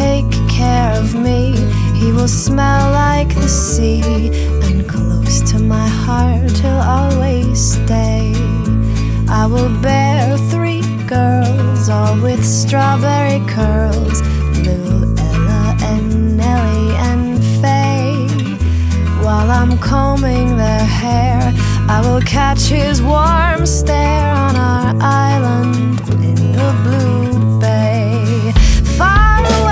take care of me. He will smell like the sea, and close to my heart he'll always stay. I will bear 3 girls, all with strawberry curls, little Ella and Nellie and Faye. While I'm combing their hair, I will catch his warm stare on our island in the blue